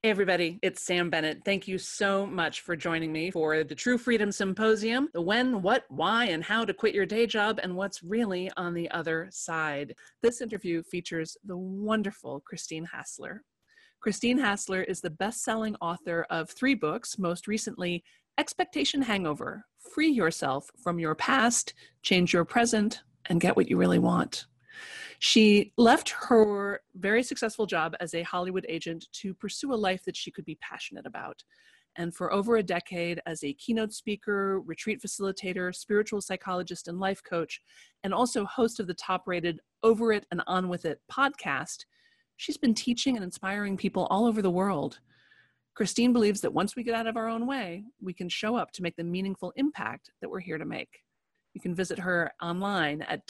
Hey everybody, it's Sam Bennett. Thank you so much for joining me for the True Freedom Symposium, the when, what, why, and how to quit your day job and what's really on the other side. This interview features the wonderful Christine Hassler. Christine Hassler is the best-selling author of 3 books, most recently Expectation Hangover, Free Yourself from Your Past, Change Your Present, and Get What You Really Want. She left her very successful job as a Hollywood agent to pursue a life that she could be passionate about. And for over a decade as a keynote speaker, retreat facilitator, spiritual psychologist, and life coach, and also host of the top-rated Over It and On With It podcast, she's been teaching and inspiring people all over the world. Christine believes that once we get out of our own way, we can show up to make the meaningful impact that we're here to make. You can visit her online at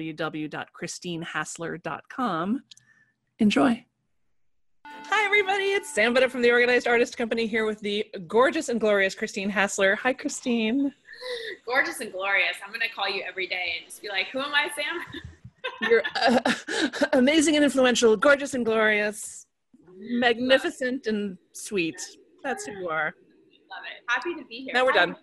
www.christinehassler.com. Enjoy. Hi, everybody. It's Sam Bennett from the Organized Artist Company here with the gorgeous and glorious Christine Hassler. Hi, Christine. Gorgeous and glorious. I'm going to call you every day and just be like, who am I, Sam? You're amazing and influential, gorgeous and glorious, magnificent and sweet. That's who you are. Love it. Happy to be here. Now we're done.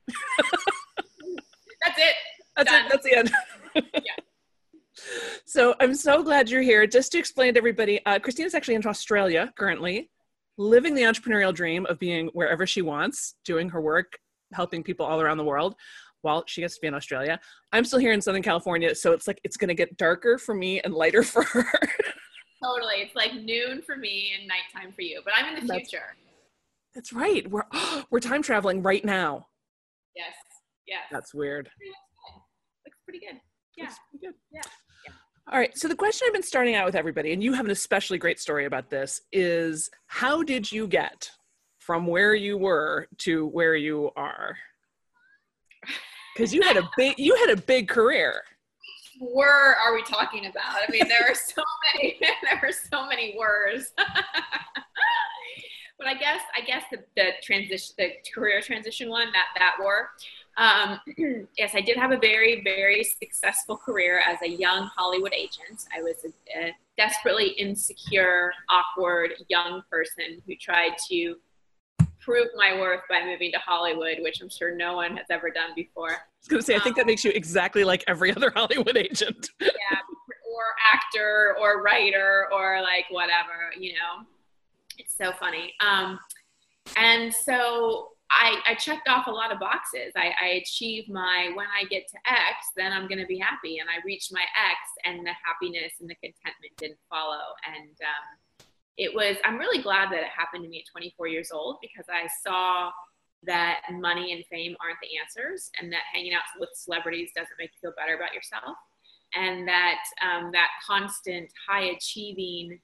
That's it. That's Done. it. That's the end. Yeah. So I'm so glad you're here. Just to explain to everybody, Christine is actually in Australia currently, living the entrepreneurial dream of being wherever she wants, doing her work, helping people all around the world while she gets to be in Australia. I'm still here in Southern California, so it's like it's going to get darker for me and lighter for her. Totally. It's like noon for me and nighttime for you, but I'm in the future. That's right. We're time traveling right now. Yes. Yes. That's weird. Looks pretty good. Yeah. Looks pretty good. Yeah. All right. So the question I've been starting out with everybody, and you have an especially great story about this, is how did you get from where you were to where you are? Because you had a big career. Where are we talking about? I mean, there are so many words. But I guess the career transition one, that war. Yes, I did have a very, very successful career as a young Hollywood agent. I was a desperately insecure, awkward young person who tried to prove my worth by moving to Hollywood, which I'm sure no one has ever done before. I was going to say, I think that makes you exactly like every other Hollywood agent. Yeah, or actor or writer or like whatever, you know. It's so funny. And so I checked off a lot of boxes. I achieved my, when I get to X, then I'm going to be happy. And I reached my X and the happiness and the contentment didn't follow. And I'm really glad that it happened to me at 24 years old because I saw that money and fame aren't the answers and that hanging out with celebrities doesn't make you feel better about yourself. And that that constant high achieving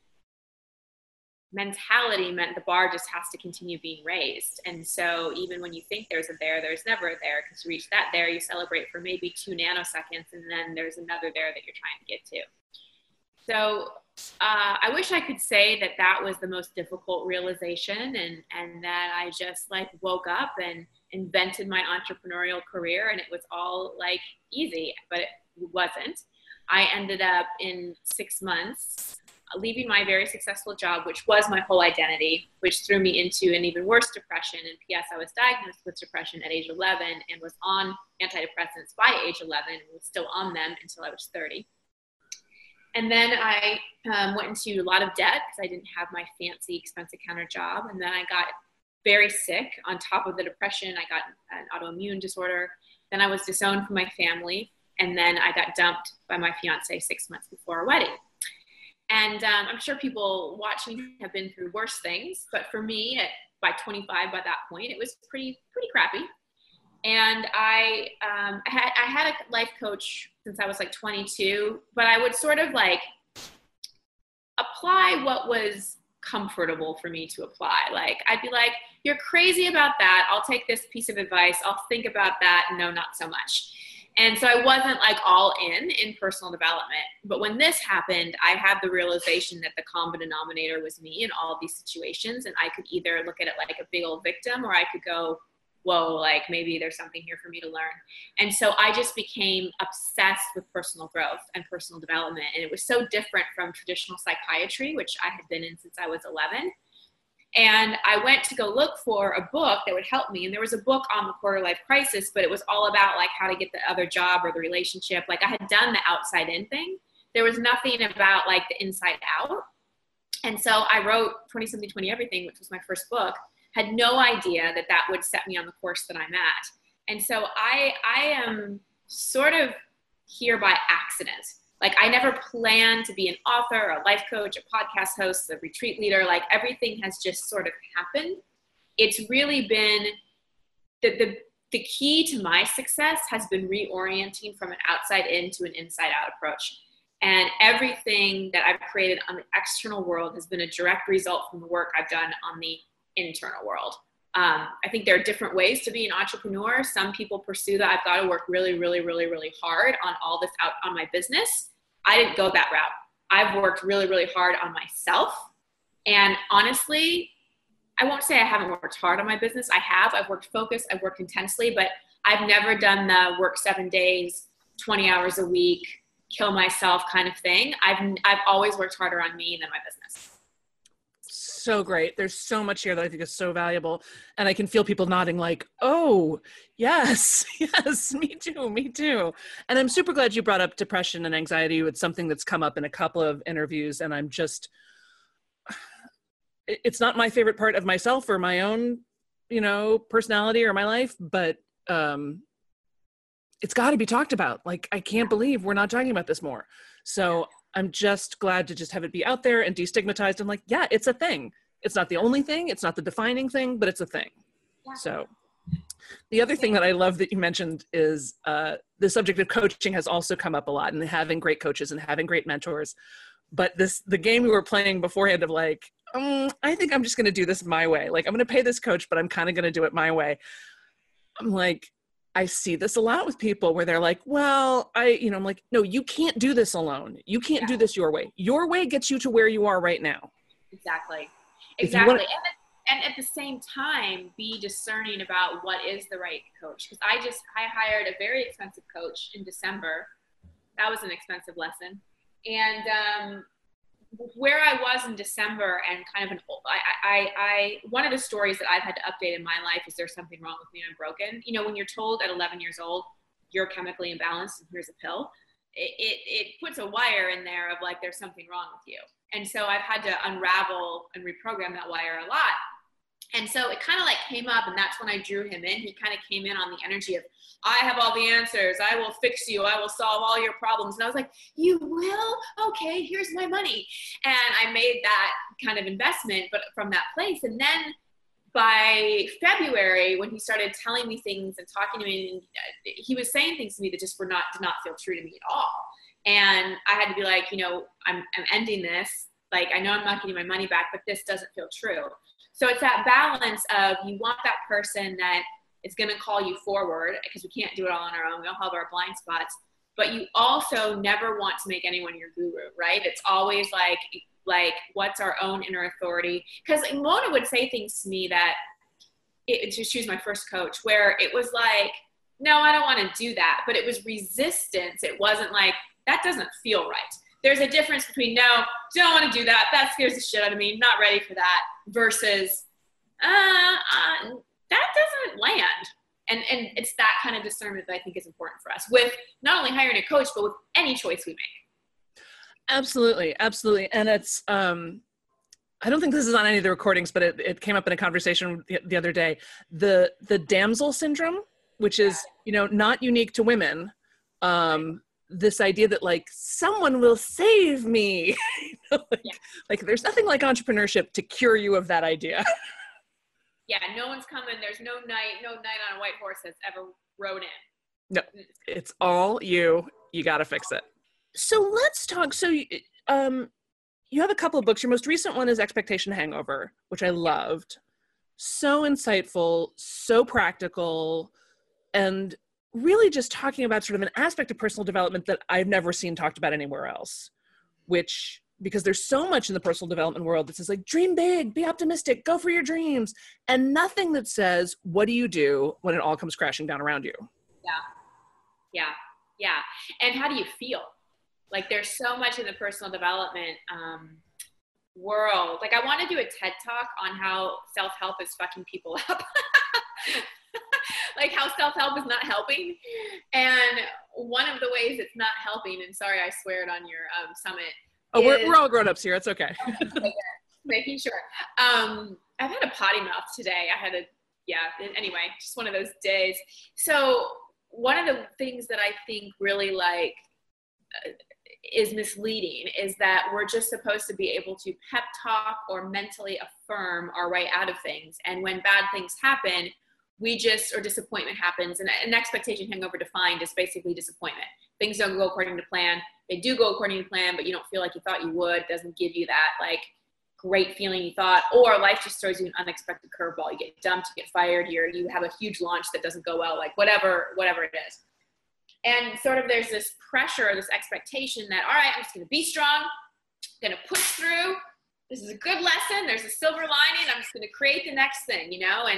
mentality meant the bar just has to continue being raised. And so even when you think there's a there's never a there, because to reach that there, you celebrate for maybe 2 nanoseconds, and then there's another there that you're trying to get to. So I wish I could say that was the most difficult realization and that I just like woke up and invented my entrepreneurial career and it was all like easy, but it wasn't. I ended up in 6 months leaving my very successful job, which was my whole identity, which threw me into an even worse depression. And P.S. I was diagnosed with depression at age 11 and was on antidepressants by age 11 and was still on them until I was 30. And then I went into a lot of debt because I didn't have my fancy expensive counter job. And then I got very sick. On top of the depression, I got an autoimmune disorder. Then I was disowned from my family. And then I got dumped by my fiance 6 months before our wedding. And I'm sure people watching have been through worse things, but for me, by 25, by that point, it was pretty crappy. And I had a life coach since I was like 22, but I would sort of like apply what was comfortable for me to apply. Like I'd be like, "You're crazy about that. I'll take this piece of advice. I'll think about that. No, not so much." And so I wasn't like all in personal development. But when this happened, I had the realization that the common denominator was me in all of these situations. And I could either look at it like a big old victim, or I could go, whoa, like maybe there's something here for me to learn. And so I just became obsessed with personal growth and personal development. And it was so different from traditional psychiatry, which I had been in since I was 11. And I went to go look for a book that would help me. And there was a book on the quarter life crisis, but it was all about like how to get the other job or the relationship. Like I had done the outside in thing. There was nothing about like the inside out. And so I wrote 20 Something 20 Everything, which was my first book, had no idea that that would set me on the course that I'm at. And so I am sort of here by accident. Like I never planned to be an author, a life coach, a podcast host, a retreat leader. Like everything has just sort of happened. It's really been the key to my success has been reorienting from an outside in to an inside out approach. And everything that I've created on the external world has been a direct result from the work I've done on the internal world. I think there are different ways to be an entrepreneur. Some people pursue that. I've got to work really, really, really, really hard on all this out on my business. I didn't go that route. I've worked really, really hard on myself. And honestly, I won't say I haven't worked hard on my business. I have. I've worked focused. I've worked intensely, but I've never done the work 7 days, 20 hours a week, kill myself kind of thing. I've always worked harder on me than my business. So great. There's so much here that I think is so valuable. And I can feel people nodding like, oh, yes, yes, me too. And I'm super glad you brought up depression and anxiety. It's something that's come up in a couple of interviews. And I'm just, it's not my favorite part of myself or my own, personality or my life, but it's got to be talked about. Like, I can't believe we're not talking about this more. So I'm just glad to just have it be out there and destigmatized. And like, yeah, it's a thing. It's not the only thing. It's not the defining thing, but it's a thing. Yeah. So the other thing that I love that you mentioned is the subject of coaching has also come up a lot, and having great coaches and having great mentors. But the game we were playing beforehand of like, I think I'm just going to do this my way. Like I'm going to pay this coach, but I'm kind of going to do it my way. I'm like, I see this a lot with people where they're like, well, I'm like, no, you can't do this alone. You can't do this your way. Your way gets you to where you are right now. Exactly. And at the same time, be discerning about what is the right coach. Because I hired a very expensive coach in December. That was an expensive lesson. And where I was in December and kind of one of the stories that I've had to update in my life is there's something wrong with me and I'm broken. When you're told at 11 years old, you're chemically imbalanced and here's a pill, it puts a wire in there of like, there's something wrong with you. And so I've had to unravel and reprogram that wire a lot. And so it kind of like came up, and that's when I drew him in. He kind of came in on the energy of, I have all the answers. I will fix you. I will solve all your problems. And I was like, you will? Okay, here's my money. And I made that kind of investment, but from that place. And then by February, when he started telling me things and talking to me, he was saying things to me that just did not feel true to me at all. And I had to be like, I'm ending this. Like, I know I'm not getting my money back, but this doesn't feel true. So it's that balance of, you want that person that is going to call you forward, because we can't do it all on our own. We all have our blind spots, but you also never want to make anyone your guru, right? It's always like what's our own inner authority? Because Mona would say things to me that, she was my first coach, where it was like, no, I don't want to do that. But it was resistance. It wasn't like, that doesn't feel right. There's a difference between, no, don't want to do that. That scares the shit out of me. Not ready for that. Versus, that doesn't land. And it's that kind of discernment that I think is important for us with not only hiring a coach, but with any choice we make. Absolutely. Absolutely. And it's, I don't think this is on any of the recordings, but it came up in a conversation the other day, the damsel syndrome, which is, not unique to women. This idea that like someone will save me, like there's nothing like entrepreneurship to cure you of that idea. Yeah, no one's coming. There's no knight on a white horse that's ever rode in. No, it's all you. You got to fix it. So let's talk. So you have a couple of books. Your most recent one is Expectation Hangover, which I loved. So insightful, so practical, and really just talking about sort of an aspect of personal development that I've never seen talked about anywhere else, because there's so much in the personal development world that says like, dream big, be optimistic, go for your dreams, and nothing that says, what do you do when it all comes crashing down around you? Yeah. And how do you feel? Like there's so much in the personal development world. Like, I want to do a TED talk on how self-help is fucking people up. Like, how self-help is not helping. And one of the ways it's not helping, and sorry, I swear it on your summit. Oh, we're all grown-ups here. It's okay. Making sure. I've had a potty mouth today. Anyway, just one of those days. So one of the things that I think really like is misleading is that we're just supposed to be able to pep talk or mentally affirm our way out of things. And when bad things happen, or disappointment happens, and an expectation hangover defined is basically disappointment. Things don't go according to plan. They do go according to plan, but you don't feel like you thought you would. It doesn't give you that like great feeling you thought, or life just throws you an unexpected curveball. You get dumped, you get fired, you have a huge launch that doesn't go well, like whatever it is. And sort of there's this pressure, this expectation that, all right, I'm just going to be strong, going to push through. This is a good lesson. There's a silver lining. I'm just going to create the next thing,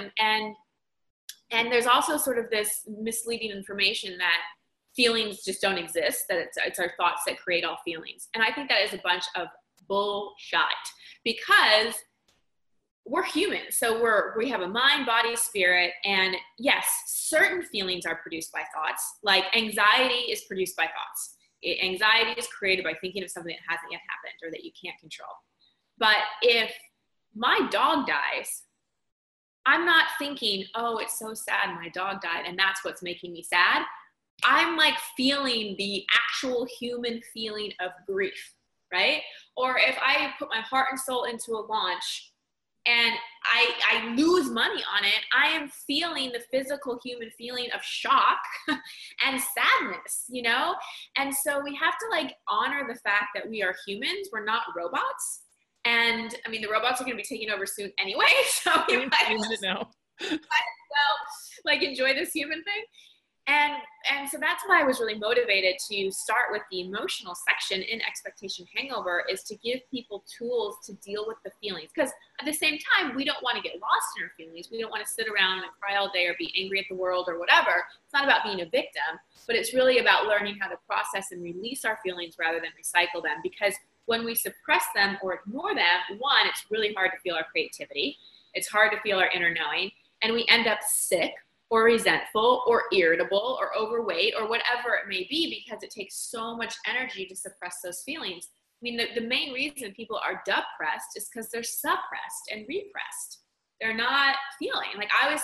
and there's also sort of this misleading information that feelings just don't exist, that it's our thoughts that create all feelings. And I think that is a bunch of bullshit, because we're human. So we have a mind, body, spirit. And yes, certain feelings are produced by thoughts. Like anxiety is produced by thoughts. Anxiety is created by thinking of something that hasn't yet happened or that you can't control. But if my dog dies, I'm not thinking, oh, it's so sad my dog died and that's what's making me sad. I'm like feeling the actual human feeling of grief, right? Or if I put my heart and soul into a launch and I lose money on it, I am feeling the physical human feeling of shock and sadness, And so we have to like honor the fact that we are humans. We're not robots. And I mean, the robots are going to be taking over soon anyway. So we might as well like enjoy this human thing. And so that's why I was really motivated to start with the emotional section in Expectation Hangover, is to give people tools to deal with the feelings. Because at the same time, we don't want to get lost in our feelings. We don't want to sit around and cry all day or be angry at the world or whatever. It's not about being a victim, but it's really about learning how to process and release our feelings rather than recycle them. Because when we suppress them or ignore them, one, it's really hard to feel our creativity. It's hard to feel our inner knowing. And we end up sick or resentful or irritable or overweight or whatever it may be, because it takes so much energy to suppress those feelings. I mean, the main reason people are depressed is because they're suppressed and repressed. They're not feeling. Like I was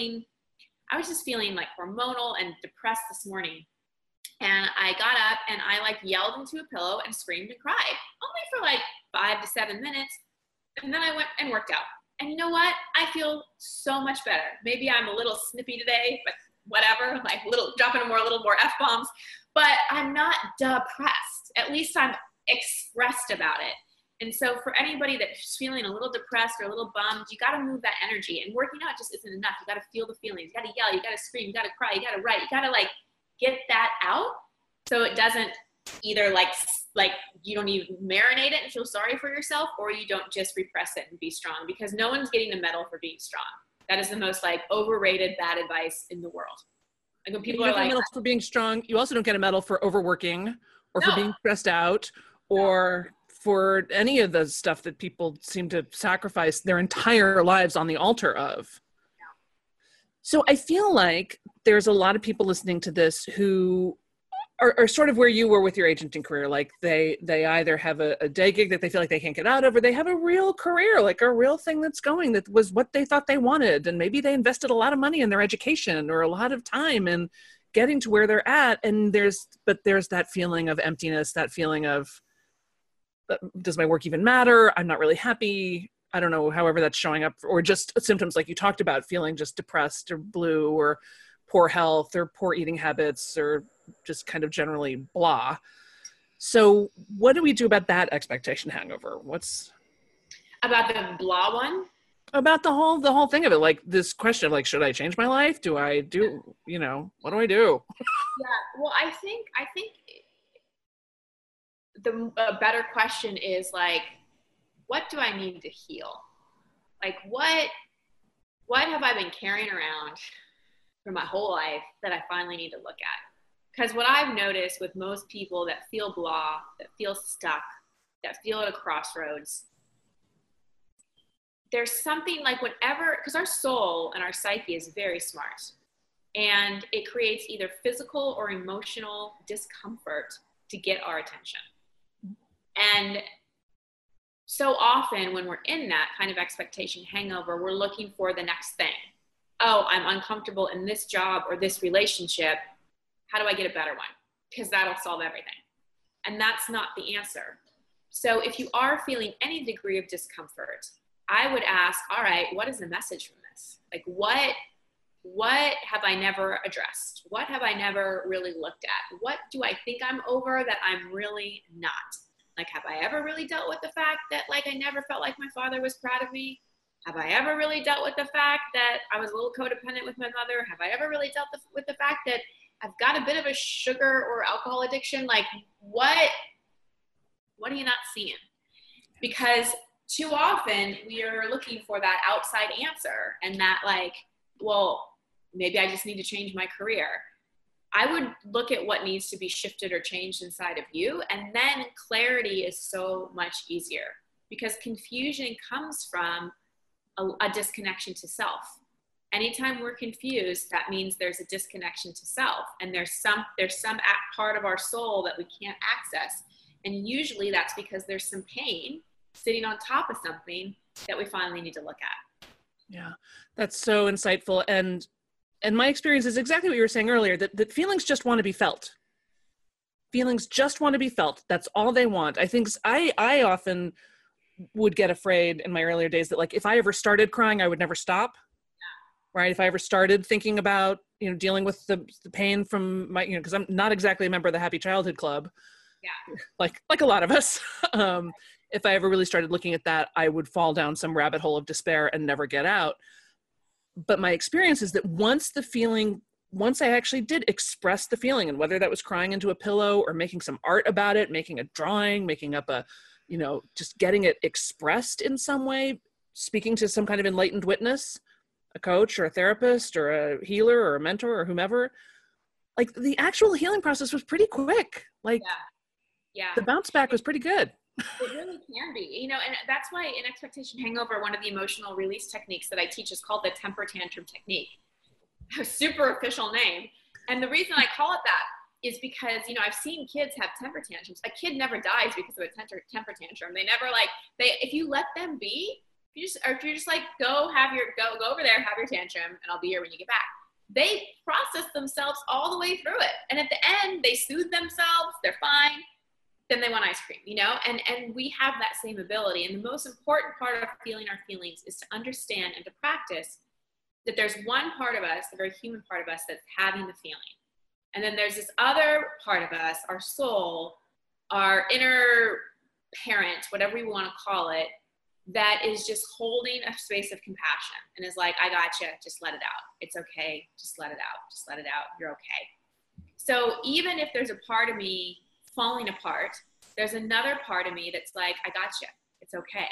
just feeling like hormonal and depressed this morning. And I got up and I like yelled into a pillow and screamed and cried, only for like 5 to 7 minutes. And then I went and worked out. And you know what? I feel so much better. Maybe I'm a little snippy today, but whatever, like dropping a little more F-bombs, but I'm not depressed. At least I'm expressed about it. And so for anybody that's feeling a little depressed or a little bummed, you got to move that energy, and working out just isn't enough. You got to feel the feelings. You got to yell, you got to scream, you got to cry, you got to write, you got to like get that out. So it doesn't either like you don't even marinate it and feel sorry for yourself, or you don't just repress it and be strong, because no one's getting a medal for being strong. That is the most like overrated bad advice in the world. Like when people are like, medal for being strong, you also don't get a medal for overworking or for being stressed out or for any of the stuff that people seem to sacrifice their entire lives on the altar of. So I feel like there's a lot of people listening to this who are sort of where you were with your agenting career. Like they either have a day gig that they feel like they can't get out of, or they have a real career, like a real thing that's going, that was what they thought they wanted. And maybe they invested a lot of money in their education or a lot of time in getting to where they're at. And there's that feeling of emptiness, that feeling of, does my work even matter? I'm not really happy. I don't know, however that's showing up, or just symptoms like you talked about, feeling just depressed or blue or poor health or poor eating habits or just kind of generally blah. So what do we do about that expectation hangover? What's about the blah one? About the whole thing of it, like this question of like, should I change my life? Do I do, what do I do? Yeah, well, I think the better question is like, what do I need to heal? Like what have I been carrying around for my whole life that I finally need to look at? Because what I've noticed with most people that feel blah, that feel stuck, that feel at a crossroads, there's something like whenever, because our soul and our psyche is very smart, and it creates either physical or emotional discomfort to get our attention. And so often when we're in that kind of expectation hangover, we're looking for the next thing. Oh, I'm uncomfortable in this job or this relationship. How do I get a better one? Because that'll solve everything. And that's not the answer. So if you are feeling any degree of discomfort, I would ask, all right, what is the message from this? Like, what have I never addressed? What have I never really looked at? What do I think I'm over that I'm really not? Like, have I ever really dealt with the fact that, like, I never felt like my father was proud of me? Have I ever really dealt with the fact that I was a little codependent with my mother? Have I ever really dealt with the fact that I've got a bit of a sugar or alcohol addiction? Like, what are you not seeing? Because too often we are looking for that outside answer, and that, like, well, maybe I just need to change my career. I would look at what needs to be shifted or changed inside of you, and then clarity is so much easier, because confusion comes from a disconnection to self. Anytime we're confused, that means there's a disconnection to self, and there's some part of our soul that we can't access. And usually that's because there's some pain sitting on top of something that we finally need to look at. Yeah, that's so insightful. And my experience is exactly what you were saying earlier, that feelings just want to be felt. Feelings just want to be felt. That's all they want. I think I often would get afraid in my earlier days that, like, if I ever started crying, I would never stop. Right? If I ever started thinking about, dealing with the pain from my, because I'm not exactly a member of the Happy Childhood Club. Yeah. Like a lot of us. If I ever really started looking at that, I would fall down some rabbit hole of despair and never get out. But my experience is that once I actually did express the feeling, and whether that was crying into a pillow or making some art about it, making a drawing, making up just getting it expressed in some way, speaking to some kind of enlightened witness, a coach or a therapist or a healer or a mentor or whomever, like, the actual healing process was pretty quick. Like, yeah. The bounce back was pretty good. It really can be, and that's why in Expectation Hangover, one of the emotional release techniques that I teach is called the temper tantrum technique. A super official name. And the reason I call it that is because, I've seen kids have temper tantrums. A kid never dies because of a temper tantrum. They never, if you let them be, if you're just like, go over there, have your tantrum, and I'll be here when you get back. They process themselves all the way through it. And at the end, they soothe themselves, they're fine. Then they want ice cream, and we have that same ability. And the most important part of feeling our feelings is to understand and to practice that there's one part of us, the very human part of us, that's having the feeling. And then there's this other part of us, our soul, our inner parent, whatever we want to call it, that is just holding a space of compassion and is like, I gotcha, just let it out. It's okay, just let it out, just let it out, you're okay. So even if there's a part of me falling apart, there's another part of me that's like, I gotcha, it's okay.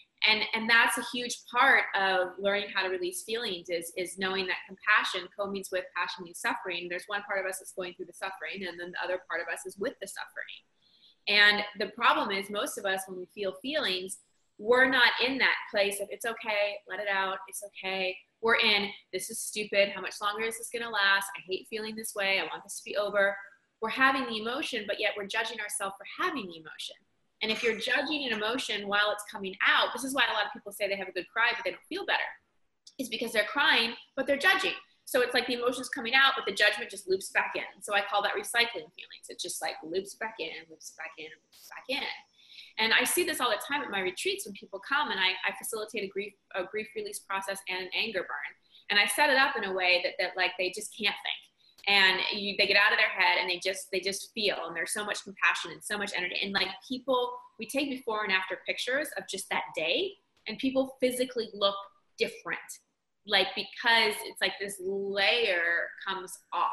And that's a huge part of learning how to release feelings is knowing that compassion co-means with, passion means suffering. There's one part of us that's going through the suffering, and then the other part of us is with the suffering. And the problem is, most of us, when we feel feelings, we're not in that place of, it's okay, let it out, it's okay. We're in, this is stupid, how much longer is this gonna last? I hate feeling this way, I want this to be over. We're having the emotion, but yet we're judging ourselves for having the emotion. And if you're judging an emotion while it's coming out, this is why a lot of people say they have a good cry, but they don't feel better. It's because they're crying, but they're judging. So it's like the emotion's coming out, but the judgment just loops back in. So I call that recycling feelings. It just like loops back in, loops back in, loops back in. And I see this all the time at my retreats when people come, and I facilitate a grief release process and an anger burn. And I set it up in a way that like they just can't think. And they get out of their head and they just feel, and there's so much compassion and so much energy. And like people, we take before and after pictures of just that day, and people physically look different, like, because it's like this layer comes off.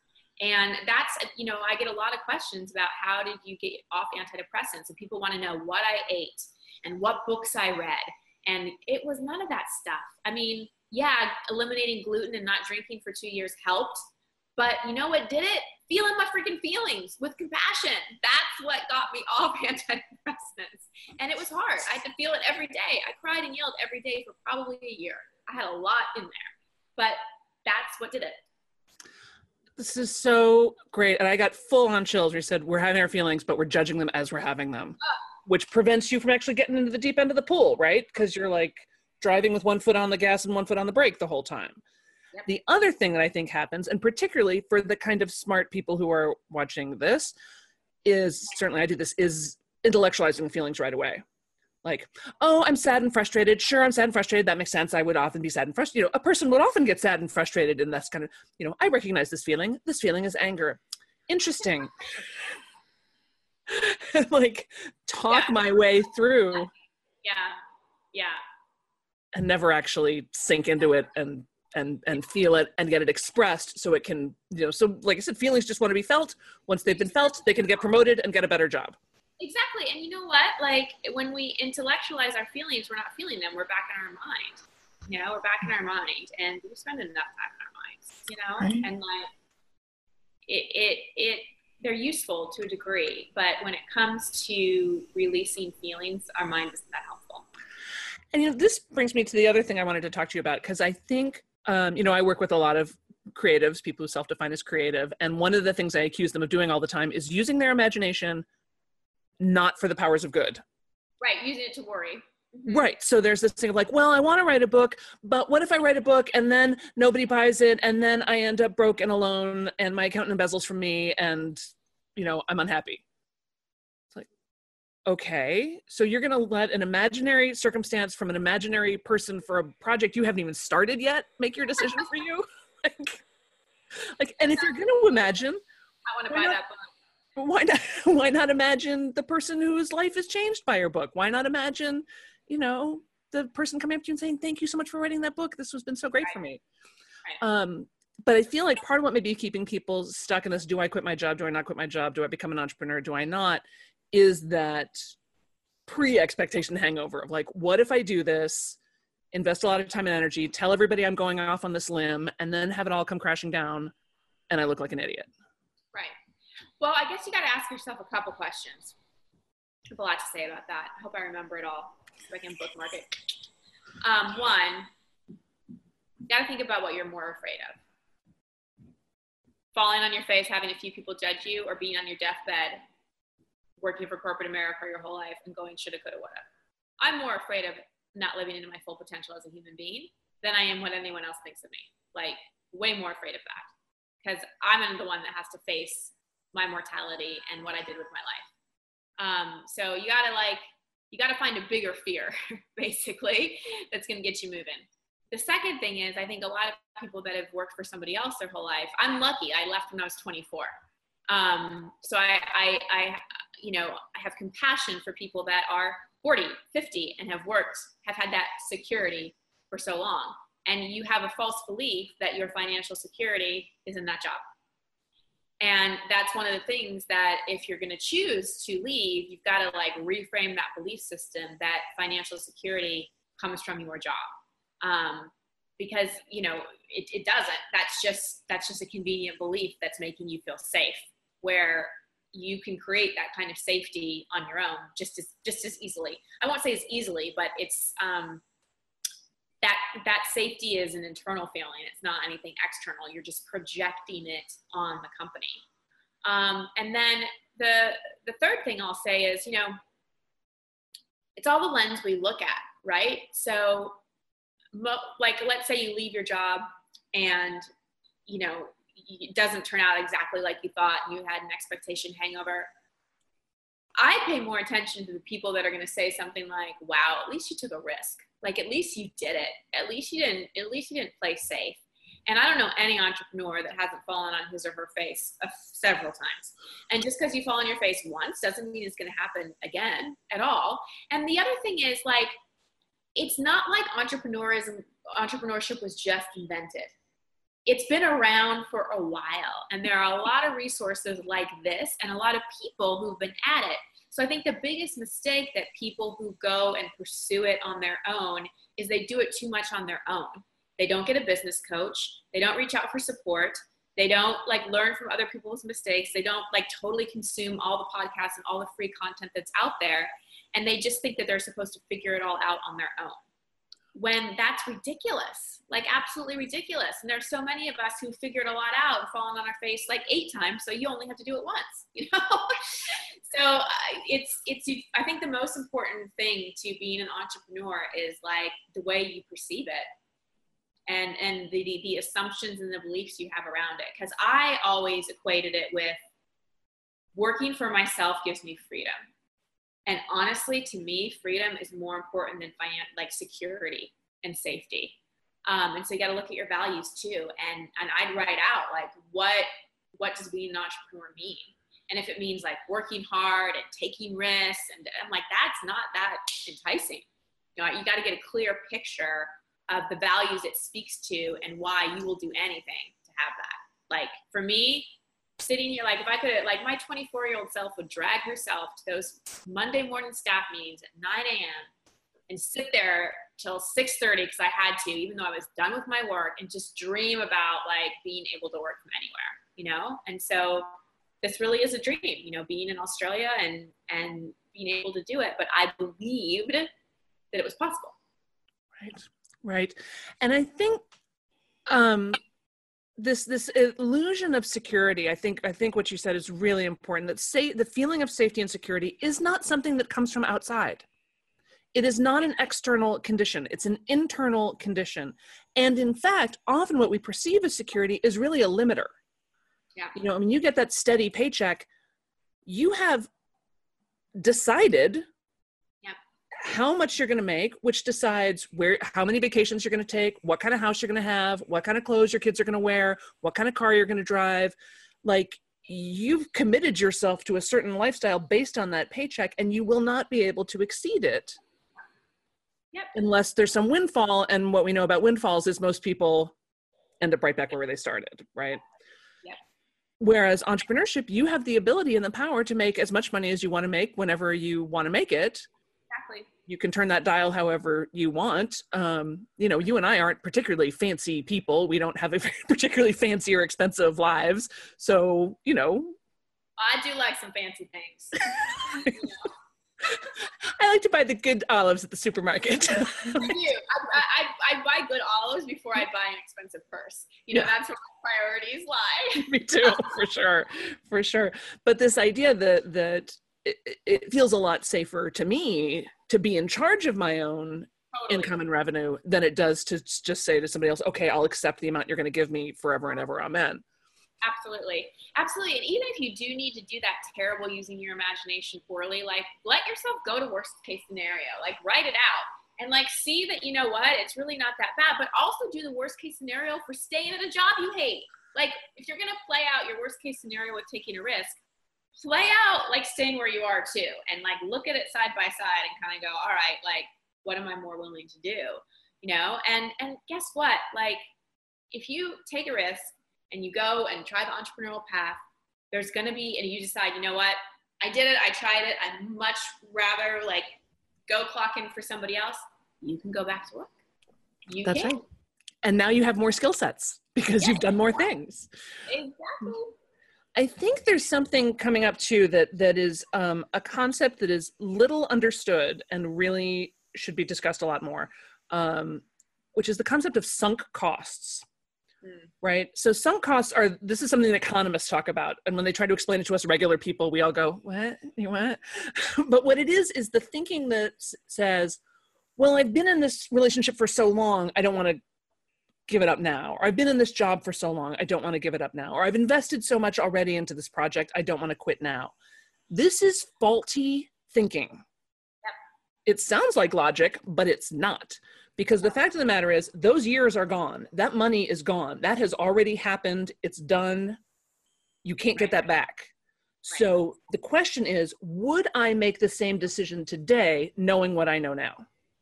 And that's, I get a lot of questions about how did you get off antidepressants, and people want to know what I ate and what books I read. And it was none of that stuff. I mean, yeah, eliminating gluten and not drinking for 2 years helped. But you know what did it? Feeling my freaking feelings with compassion. That's what got me off antidepressants. And it was hard. I had to feel it every day. I cried and yelled every day for probably a year. I had a lot in there, but that's what did it. This is so great. And I got full on chills where you said, we're having our feelings, but we're judging them as we're having them, which prevents you from actually getting into the deep end of the pool, right? Because you're like driving with one foot on the gas and one foot on the brake the whole time. Yep. The other thing that I think happens, and particularly for the kind of smart people who are watching this, is, certainly I do this, is intellectualizing feelings right away. Like, oh, I'm sad and frustrated. Sure, I'm sad and frustrated. That makes sense. I would often be sad and frustrated. You know, a person would often get sad and frustrated, and that's kind of, you know, I recognize this feeling. This feeling is anger. Interesting. Like, talk my way through. Yeah. And never actually sink into it and feel it and get it expressed so it can, you know, so like I said, feelings just want to be felt. Once they've been felt, they can get promoted and get a better job. Exactly. And you know what? Like when we intellectualize our feelings, we're not feeling them. We're back in our mind. You know, we're back in our mind, and we spend enough time in our minds, you know, right. And like they're useful to a degree, but when it comes to releasing feelings, our mind isn't that helpful. And, you know, this brings me to the other thing I wanted to talk to you about, because I think, you know, I work with a lot of creatives, people who self-define as creative. And one of the things I accuse them of doing all the time is using their imagination not for the powers of good. Right, using it to worry. Mm-hmm. Right. So there's this thing of like, well, I want to write a book, but what if I write a book and then nobody buys it and then I end up broke and alone and my accountant embezzles from me and, you know, I'm unhappy. It's like, okay, so you're going to let an imaginary circumstance from an imaginary person for a project you haven't even started yet make your decision for you? like, and if you're going to imagine, I want to buy that book. Why not imagine the person whose life is changed by your book? Why not imagine, you know, the person coming up to you and saying, thank you so much for writing that book. This has been so great for me. Right. But I feel like part of what may be keeping people stuck in this, do I quit my job? Do I not quit my job? Do I become an entrepreneur? Do I not? Is that pre-expectation hangover of like, what if I do this, invest a lot of time and energy, tell everybody I'm going off on this limb, and then have it all come crashing down and I look like an idiot? Right. Well, I guess you got to ask yourself a couple questions. I have a lot to say about that. I hope I remember it all so I can bookmark it. One, you got to think about what you're more afraid of. Falling on your face, having a few people judge you, or being on your deathbed, working for corporate America your whole life and going shoulda, coulda, woulda. I'm more afraid of not living into my full potential as a human being than I am what anyone else thinks of me. Like, way more afraid of that. Because I'm the one that has to face my mortality and what I did with my life. So you gotta find a bigger fear, basically, that's gonna get you moving. The second thing is, I think a lot of people that have worked for somebody else their whole life, I'm lucky, I left when I was 24. So I have compassion for people that are 40, 50 and have had that security for so long. And you have a false belief that your financial security is in that job. And that's one of the things that if you're going to choose to leave, you've got to like reframe that belief system that financial security comes from your job. Because, you know, it doesn't. That's just a convenient belief that's making you feel safe, where you can create that kind of safety on your own just as easily. I won't say as easily, but it's that safety is an internal feeling. It's not anything external. You're just projecting it on the company. And then the third thing I'll say is, you know, it's all the lens we look at, right? So like, let's say you leave your job and, you know, it doesn't turn out exactly like you thought, and you had an expectation hangover. I pay more attention to the people that are going to say something like, wow, at least you took a risk. Like, at least you did it. At least you didn't play safe. And I don't know any entrepreneur that hasn't fallen on his or her face several times. And just because you fall on your face once doesn't mean it's going to happen again at all. And the other thing is, like, it's not like entrepreneurship was just invented. It's been around for a while, and there are a lot of resources like this and a lot of people who've been at it. So I think the biggest mistake that people who go and pursue it on their own is they do it too much on their own. They don't get a business coach. They don't reach out for support. They don't like learn from other people's mistakes. They don't like totally consume all the podcasts and all the free content that's out there. And they just think that they're supposed to figure it all out on their own, when that's ridiculous, like absolutely ridiculous. And there's so many of us who figured a lot out and fallen on our face like 8 times. So you only have to do it once, you know? So I think the most important thing to being an entrepreneur is like the way you perceive it. And the assumptions and the beliefs you have around it. Because I always equated it with working for myself gives me freedom. And honestly, to me, freedom is more important than like security and safety. And so you got to look at your values too. And I'd write out like, what does being an entrepreneur mean? And if it means like working hard and taking risks, and I'm like, that's not that enticing. You know, you got to get a clear picture of the values it speaks to and why you will do anything to have that. Like for me, sitting here, like if I could, like my 24-year-old self would drag herself to those Monday morning staff meetings at 9 a.m. and sit there till 6:30 because I had to, even though I was done with my work, and just dream about like being able to work from anywhere, you know? And so this really is a dream, you know, being in Australia and being able to do it. But I believed that it was possible. Right. And I think this illusion of security, I think what you said is really important, that the feeling of safety and security is not something that comes from outside. It is not an external condition. It's an internal condition. And in fact, often what we perceive as security is really a limiter. Yeah. You know, I mean, you get that steady paycheck, you have decided how much you're going to make, which decides how many vacations you're going to take, what kind of house you're going to have, what kind of clothes your kids are going to wear, what kind of car you're going to drive. Like, you've committed yourself to a certain lifestyle based on that paycheck, and you will not be able to exceed it. Yep. Unless there's some windfall. And what we know about windfalls is most people end up right back where they started, right? Yep. Whereas entrepreneurship, you have the ability and the power to make as much money as you want to make whenever you want to make it. Exactly. You can turn that dial however you want. You know, you and I aren't particularly fancy people. We don't have a particularly fancy or expensive lives. So, you know. I do like some fancy things. You know. I like to buy the good olives at the supermarket. I do. I buy good olives before I buy an expensive purse. You know, that's where my priorities lie. Me too, for sure. But this idea that it feels a lot safer to me to be in charge of my own income and revenue than it does to just say to somebody else, okay, I'll accept the amount you're going to give me forever and ever. Amen. Absolutely. Absolutely. And even if you do need to do that terrible using your imagination poorly, like let yourself go to worst case scenario, like write it out and like see that, you know what, it's really not that bad, but also do the worst case scenario for staying at a job you hate. Like if you're going to play out your worst case scenario with taking a risk, play out like staying where you are too, and like look at it side by side and kind of go, all right, like what am I more willing to do, you know? And guess what, like if you take a risk and you go and try the entrepreneurial path, there's going to be, and you decide, you know what, I did it, I tried it, I'd much rather like go clock in for somebody else, you can go back to work. That's right. And now you have more skill sets because you've done more things. Exactly. I think there's something coming up too that is a concept that is little understood and really should be discussed a lot more, which is the concept of sunk costs, right? So sunk costs this is something that economists talk about. And when they try to explain it to us regular people, we all go, what? But what it is the thinking that says, well, I've been in this relationship for so long, I don't want to give it up now. Or I've been in this job for so long, I don't want to give it up now. Or I've invested so much already into this project, I don't want to quit now. This is faulty thinking. Yep. It sounds like logic, but it's not. Because the fact of the matter is, those years are gone. That money is gone. That has already happened. It's done. You can't get that back. Right. So the question is, would I make the same decision today knowing what I know now?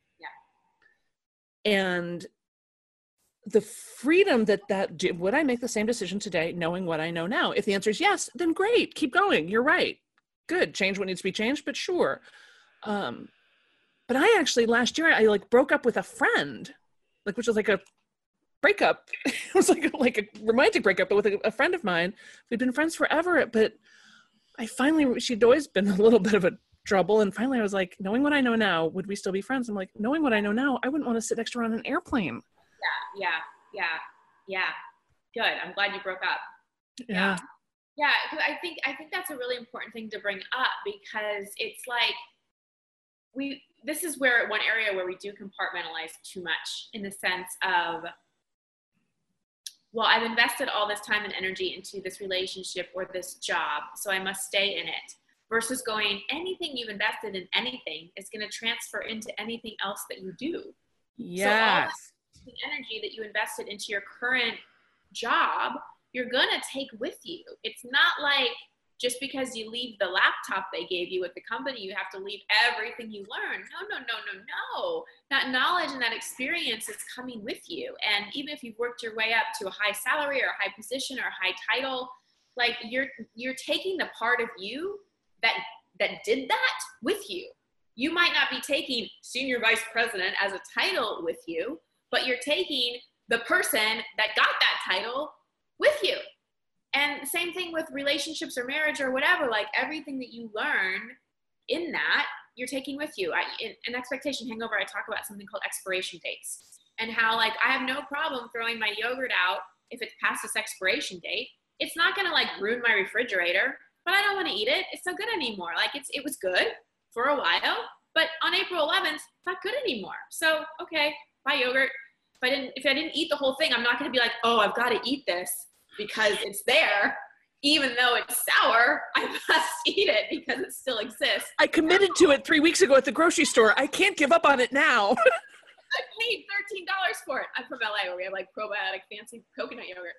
Yeah. And the freedom would I make the same decision today knowing what I know now? If the answer is yes, then great, keep going. You're right. Good. Change what needs to be changed, but sure. But I actually, last year, I like broke up with a friend, like, which was like a breakup. It was like a romantic breakup, but with a friend of mine. We'd been friends forever, but she'd always been a little bit of a trouble. And finally I was like, knowing what I know now, would we still be friends? I'm like, knowing what I know now, I wouldn't want to sit next to her on an airplane. Yeah. Good. I'm glad you broke up. Yeah. Yeah. Because I think that's a really important thing to bring up, because it's like, this is where one area where we do compartmentalize too much, in the sense of, well, I've invested all this time and energy into this relationship or this job, so I must stay in it, versus going, anything you've invested in anything is going to transfer into anything else that you do. Yes. So all that energy that you invested into your current job, you're going to take with you. It's not like just because you leave the laptop they gave you at the company, you have to leave everything you learned. No. That knowledge and that experience is coming with you. And even if you've worked your way up to a high salary or a high position or a high title, like you're taking the part of you that did that with you. You might not be taking senior vice president as a title with you, but you're taking the person that got that title with you. And same thing with relationships or marriage or whatever, like everything that you learn in that, you're taking with you. In Expectation Hangover, I talk about something called expiration dates, and how like I have no problem throwing my yogurt out if it's past its expiration date. It's not going to like ruin my refrigerator, but I don't want to eat it. It's not good anymore. Like it was good for a while, but on April 11th, it's not good anymore. So, okay, buy yogurt. If I didn't eat the whole thing, I'm not going to be like, oh, I've got to eat this because it's there. Even though it's sour, I must eat it because it still exists. I committed to it 3 weeks ago at the grocery store. I can't give up on it now. I paid $13 for it. I'm from LA where we have like probiotic fancy coconut yogurt.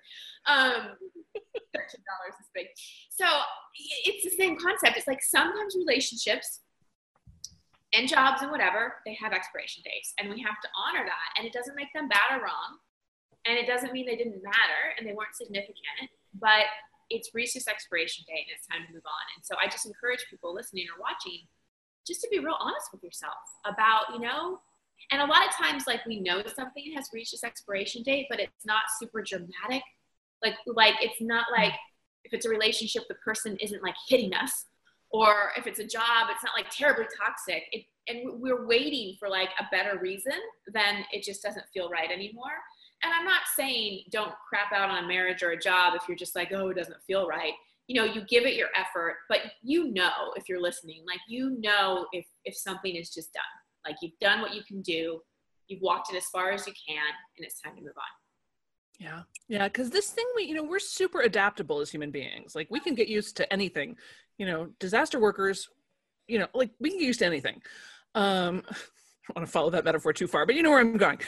$13 is big. So it's the same concept. It's like sometimes relationships and jobs and whatever, they have expiration dates, and we have to honor that. And it doesn't make them bad or wrong. And it doesn't mean they didn't matter and they weren't significant, but it's reached its expiration date and it's time to move on. And so I just encourage people listening or watching just to be real honest with yourself about, and a lot of times like we know something has reached its expiration date, but it's not super dramatic. Like it's not like if it's a relationship, the person isn't like hitting us, or if it's a job, it's not like terribly toxic. And we're waiting for like a better reason, then it just doesn't feel right anymore. And I'm not saying don't crap out on a marriage or a job if you're just like, oh, it doesn't feel right. You give it your effort, but if you're listening, like, if something is just done, like you've done what you can do, you've walked it as far as you can, and it's time to move on. Yeah. Yeah. Cause this thing, we're super adaptable as human beings. Like we can get used to anything, disaster workers, like we can get used to anything. I don't want to follow that metaphor too far, but you know where I'm going.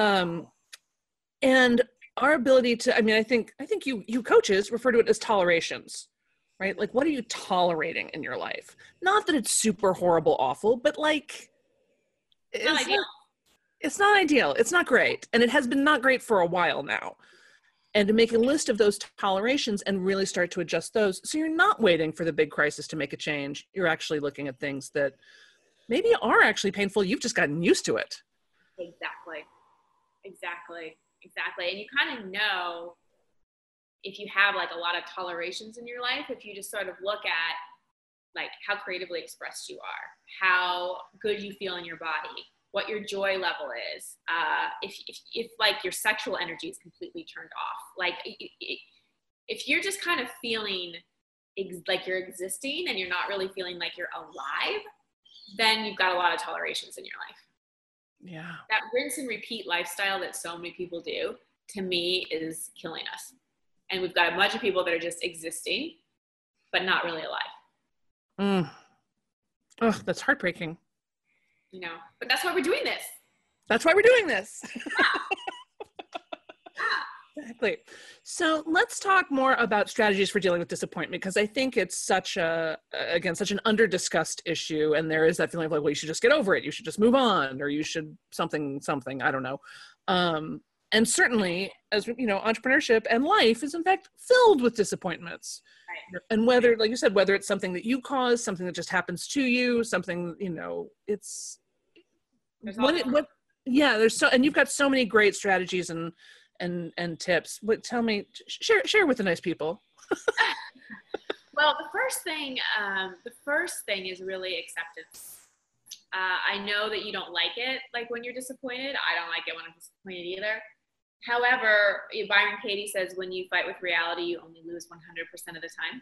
And our ability to, I think you coaches refer to it as tolerations, right? Like, what are you tolerating in your life? Not that it's super horrible, awful, but like, it's not ideal. It's not ideal. It's not great. And it has been not great for a while now. And to make a list of those tolerations and really start to adjust those. So you're not waiting for the big crisis to make a change. You're actually looking at things that maybe are actually painful. You've just gotten used to it. Exactly. And you kind of know if you have like a lot of tolerations in your life, if you just sort of look at like how creatively expressed you are, how good you feel in your body, what your joy level is, if like your sexual energy is completely turned off. Like if you're just kind of feeling like you're existing and you're not really feeling like you're alive, then you've got a lot of tolerations in your life. Yeah. That rinse and repeat lifestyle that so many people do, to me, is killing us. And we've got a bunch of people that are just existing, but not really alive. Oh, that's heartbreaking. But that's why we're doing this. That's why we're doing this. Exactly. So let's talk more about strategies for dealing with disappointment, because I think it's such an under-discussed issue. And there is that feeling of like, well, you should just get over it. You should just move on, or you should something, I don't know. And certainly, as entrepreneurship and life is in fact filled with disappointments. Right. And whether, like you said, whether it's something that you cause, something that just happens to you, something, it's and you've got so many great strategies and and tips. But tell me, share with the nice people. Well, the first thing is really acceptance. I know that you don't like it, like when you're disappointed. I don't like it when I'm disappointed either. However, Byron Katie says, when you fight with reality, you only lose 100% of the time.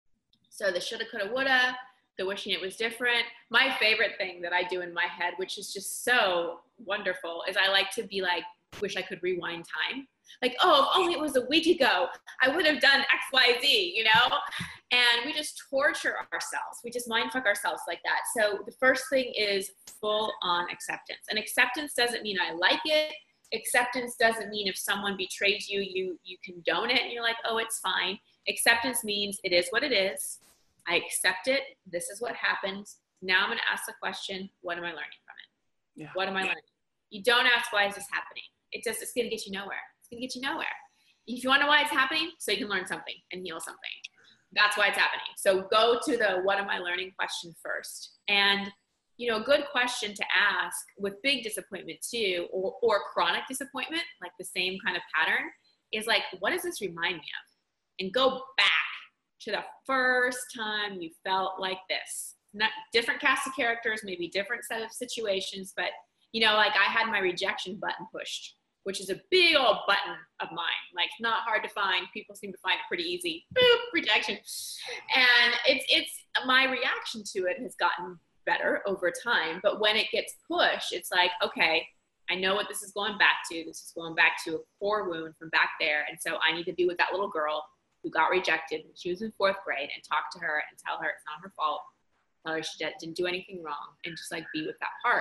So the shoulda, coulda, woulda, the wishing it was different. My favorite thing that I do in my head, which is just so wonderful, is I like to be like, wish I could rewind time. Like, oh, if only it was a week ago, I would have done X, Y, Z, you know? And we just torture ourselves. We just mindfuck ourselves like that. So the first thing is full on acceptance. And acceptance doesn't mean I like it. Acceptance doesn't mean if someone betrays you, you condone it and you're like, oh, it's fine. Acceptance means it is what it is. I accept it. This is what happened. Now I'm going to ask the question, what am I learning from it? Yeah. What am I learning? You don't ask, why is this happening? It's going to get you nowhere. It's going to get you nowhere. If you want to know why it's happening, so you can learn something and heal something. That's why it's happening. So go to the what am I learning question first. And, you know, a good question to ask with big disappointment too, or chronic disappointment, like the same kind of pattern, is like, what does this remind me of? And go back to the first time you felt like this. Not different cast of characters, maybe different set of situations, but, you know, like I had my rejection button pushed, which is a big old button of mine. Like, not hard to find. People seem to find it pretty easy. Boop, rejection. And it's my reaction to it has gotten better over time. But when it gets pushed, it's like, okay, I know what this is going back to. This is going back to a core wound from back there. And so I need to be with that little girl who got rejected when she was in 4th grade and talk to her and tell her it's not her fault. Tell her she didn't do anything wrong, and just like be with that heart.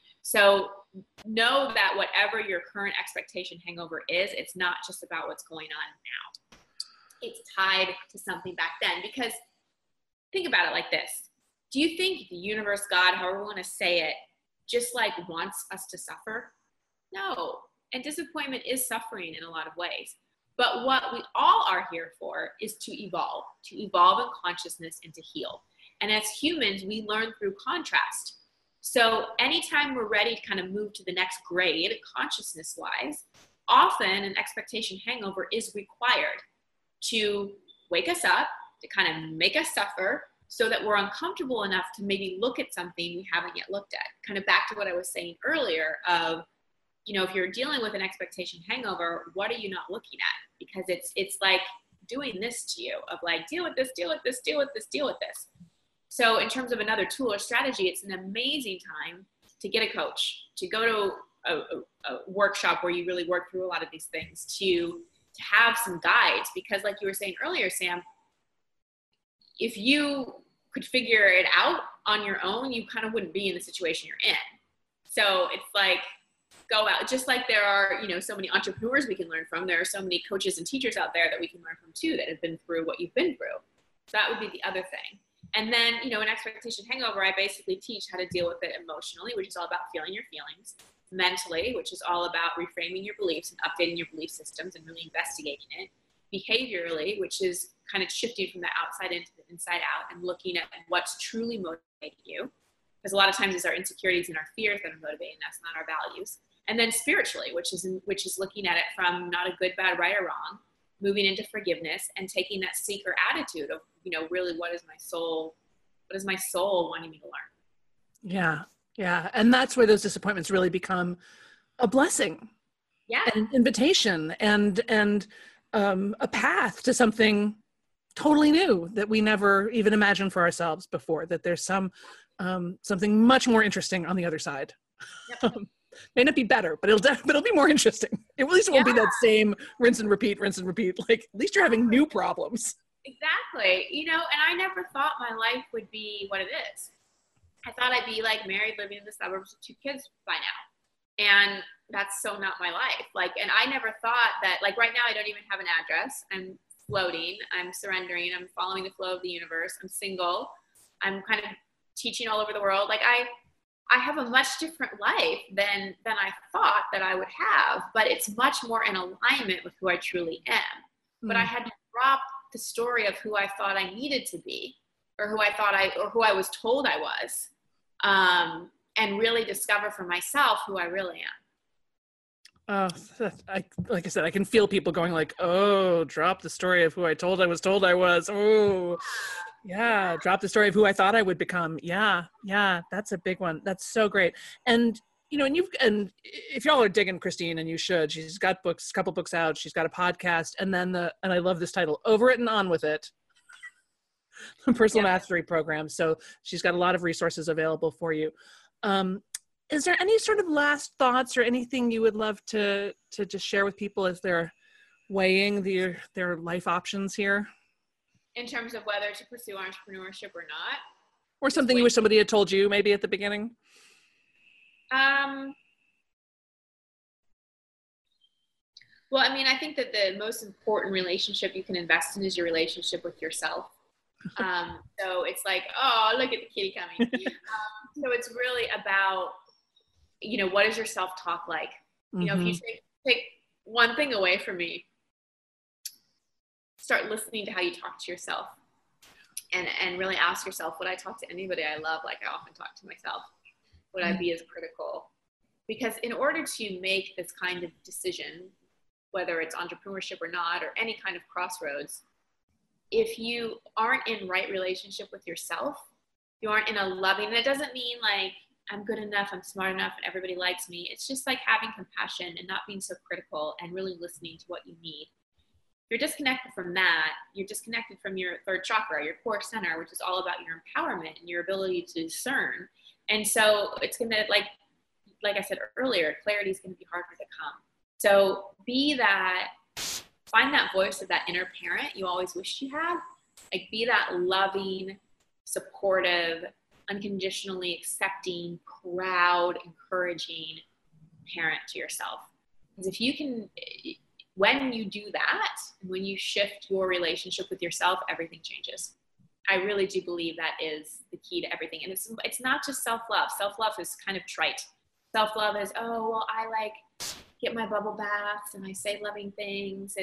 So know that whatever your current expectation hangover is, it's not just about what's going on now. It's tied to something back then. Because think about it like this. Do you think the universe, God, however we want to say it, just like wants us to suffer? No. And disappointment is suffering in a lot of ways. But what we all are here for is to evolve in consciousness and to heal. And as humans, we learn through contrast. So anytime we're ready to kind of move to the next grade, consciousness-wise, often an expectation hangover is required to wake us up, to kind of make us suffer, so that we're uncomfortable enough to maybe look at something we haven't yet looked at. Kind of back to what I was saying earlier of, you know, if you're dealing with an expectation hangover, what are you not looking at? Because it's like doing this to you of like, deal with this, deal with this, deal with this, deal with this. So in terms of another tool or strategy, it's an amazing time to get a coach, to go to a workshop where you really work through a lot of these things, to have some guides. Because like you were saying earlier, Sam, if you could figure it out on your own, you kind of wouldn't be in the situation you're in. So it's like, go out. Just like there are, you know, so many entrepreneurs we can learn from, there are so many coaches and teachers out there that we can learn from too, that have been through what you've been through. So that would be the other thing. And then, you know, in expectation hangover, I basically teach how to deal with it emotionally, which is all about feeling your feelings, mentally, which is all about reframing your beliefs and updating your belief systems and really investigating it, behaviorally, which is kind of shifting from the outside into the inside out and looking at what's truly motivating you. Because a lot of times it's our insecurities and our fears that are motivating us, not our values. And then spiritually, which is looking at it from not a good, bad, right, or wrong, moving into forgiveness and taking that seeker attitude of, you know, really what is my soul wanting me to learn? Yeah. Yeah. And that's where those disappointments really become a blessing. Yeah. An invitation and a path to something totally new that we never even imagined for ourselves before, that there's something much more interesting on the other side. Yep. May not be better, but it'll be more interesting. At least it won't be that same rinse and repeat. Like, at least you're having new problems. Exactly. You know, and I never thought my life would be what it is. I thought I'd be like married, living in the suburbs with 2 kids by now. And that's so not my life. Like, and I never thought that, like, right now I don't even have an address. I'm floating. I'm surrendering. I'm following the flow of the universe. I'm single. I'm kind of teaching all over the world. Like, I have a much different life than I thought that I would have, but it's much more in alignment with who I truly am. But I had to drop the story of who I thought I needed to be, or who I was told I was, and really discover for myself who I really am. Oh, like I said, I can feel people going like, oh, drop the story of who I told I was. Oh, yeah, drop the story of who I thought I would become. Yeah, yeah, that's a big one. That's so great. And and if y'all are digging Christine, and you should, she's got books, a couple books out. She's got a podcast, and and I love this title, Over It and On With It, Personal Mastery Program. So she's got a lot of resources available for you. Is there any sort of last thoughts or anything you would love to just share with people as they're weighing their life options here? In terms of whether to pursue entrepreneurship or not? Or something you wish somebody had told you maybe at the beginning? Well, I mean, I think that the most important relationship you can invest in is your relationship with yourself. So it's like, oh, look at the kitty coming. So it's really about, what is your self-talk like? If you take one thing away from me, start listening to how you talk to yourself, and really ask yourself, would I talk to anybody I love like I often talk to myself? Would I be as critical? Because in order to make this kind of decision, whether it's entrepreneurship or not, or any kind of crossroads, if you aren't in right relationship with yourself, you aren't in a loving, and it doesn't mean like, I'm good enough, I'm smart enough, and everybody likes me. It's just like having compassion and not being so critical and really listening to what you need. If you're disconnected from that, you're disconnected from your third chakra, your core center, which is all about your empowerment and your ability to discern. And so it's going to, like I said earlier, clarity is going to be harder to come. So find that voice of that inner parent you always wished you had. Like, be that loving, supportive, unconditionally accepting, proud, encouraging parent to yourself. Because if you can, when you do that, when you shift your relationship with yourself, everything changes. I really do believe that is the key to everything. And it's not just self-love. Self-love is kind of trite. Self-love is, oh, well, I get my bubble baths and I say loving things.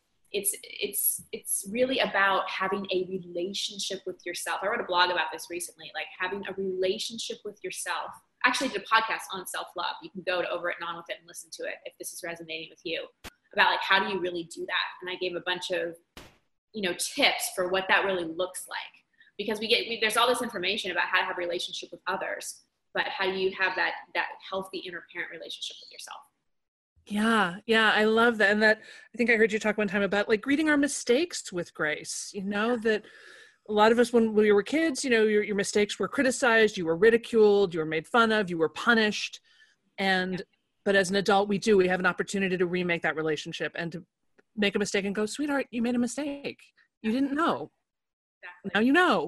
It's really about having a relationship with yourself. I wrote a blog about this recently, like having a relationship with yourself. Actually did a podcast on self-love. You can go to Over It and On With It and listen to it if this is resonating with you, about like, how do you really do that? And I gave a bunch of, tips for what that really looks like, because there's all this information about how to have a relationship with others, but how do you have that healthy inner parent relationship with yourself? Yeah, I love that. And that, I think I heard you talk one time about like greeting our mistakes with grace, that a lot of us, when we were kids, your mistakes were criticized, you were ridiculed, you were made fun of, you were punished. But as an adult, we have an opportunity to remake that relationship and to make a mistake and go, sweetheart, you made a mistake. You didn't know. Exactly. Now you know.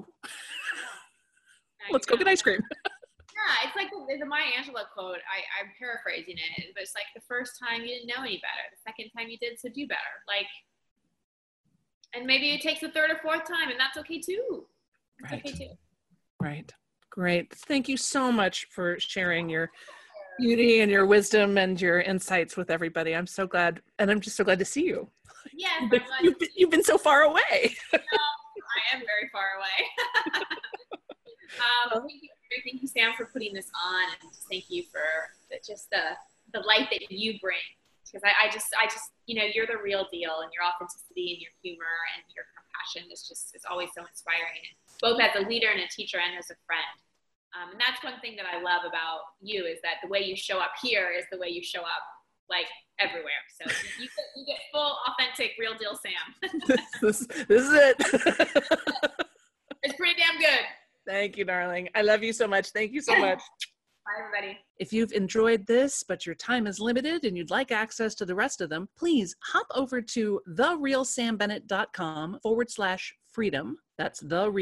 Let's go get ice cream. Yeah, it's like the Maya Angelou quote. I'm paraphrasing it, but it's like, the first time you didn't know any better. The second time you did, so do better. And maybe it takes the third or fourth time, and that's okay too. Right. Okay too. Right. Great. Thank you so much for sharing your beauty and your wisdom and your insights with everybody. I'm so glad, and I'm just so glad to see you. Yes, you've been so far away. I am very far away. Thank you, Sam, for putting this on, and thank you for just the light that you bring. Because I just you're the real deal, and your authenticity and your humor and your compassion is always so inspiring, both as a leader and a teacher and as a friend. And that's one thing that I love about you, is that the way you show up here is the way you show up everywhere. So you get full, authentic, real deal Sam. This is it. It's pretty damn good. Thank you, darling. I love you so much. Thank you so much. Bye, everybody. If you've enjoyed this, but your time is limited and you'd like access to the rest of them, please hop over to therealsambennett.com/freedom. That's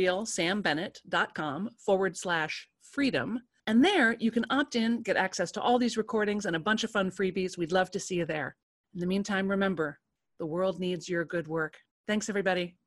therealsambennett.com/freedom. And there you can opt in, get access to all these recordings and a bunch of fun freebies. We'd love to see you there. In the meantime, remember, the world needs your good work. Thanks, everybody.